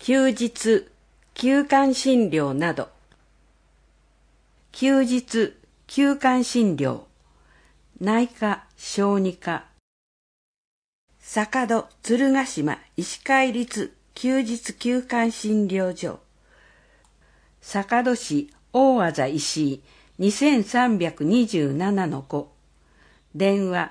休日、休館診療など。休日、休館診療、内科、小児科。坂戸鶴ヶ島医師会立休日休館診療所。坂戸市大字石井2327-5。電話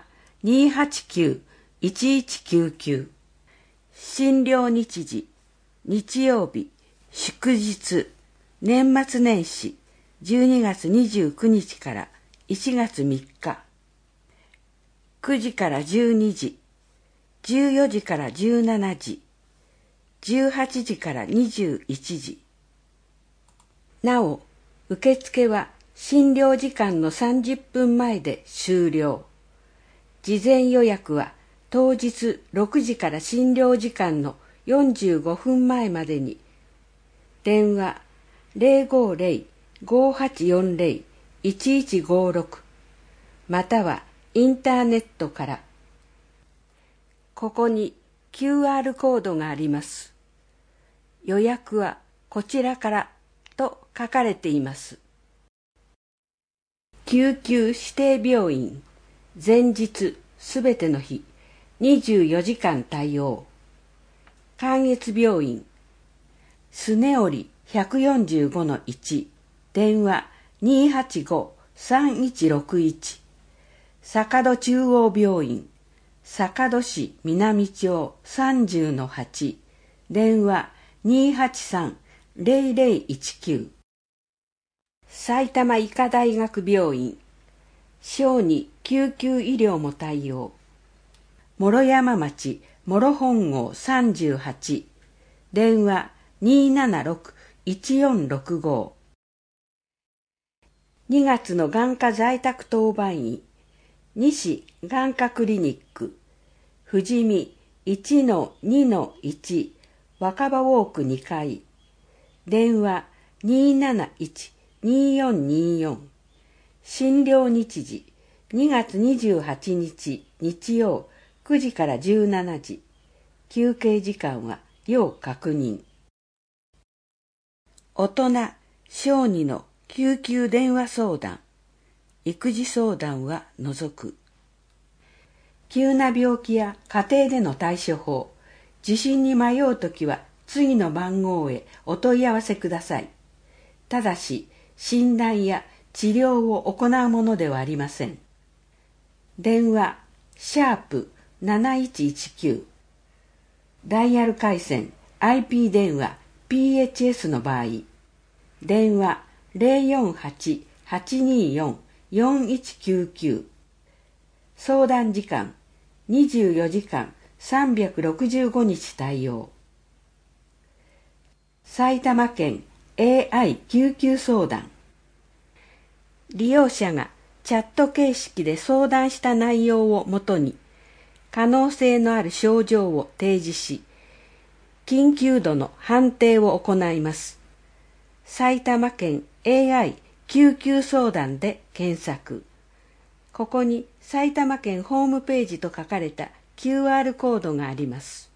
289-1199。診療日時、日曜日、祝日、年末年始、12月29日から1月3日。9時から12時、14時から17時、18時から21時。なお、受付は診療時間の30分前で終了。事前予約は当日6時から診療時間の45分前までに。電話050-5840-1156またはインターネットから。ここに QR コードがあります。予約はこちらからと書かれています。救急指定病院、前日すべての日、24時間対応。関越病院、スネオリ 145-1、電話285-3161。坂戸中央病院、坂戸市南町 30-8、電話283-0019。埼玉医科大学病院、小児救急医療も対応。諸山町諸本郷38、電話276-1465。2月の眼科在宅当番医、西眼科クリニック、富士見 1-2-1 若葉ウォーク2階、電話271-2424。診療日時、2月28日日曜9時から17時。休憩時間は要確認。大人、小児の救急電話相談、育児相談は除く。急な病気や家庭での対処法、受診に迷うときは次の番号へお問い合わせください。ただし、診断や治療を行うものではありません。電話#7119。ダイヤル回線 IP 電話 PHS の場合、電話048-824-4199。相談時間24時間365日対応。埼玉県 AI 救急相談。利用者がチャット形式で相談した内容をもとに、可能性のある症状を提示し、緊急度の判定を行います。埼玉県 AI 救急相談で検索。ここに埼玉県ホームページと書かれた QR コードがあります。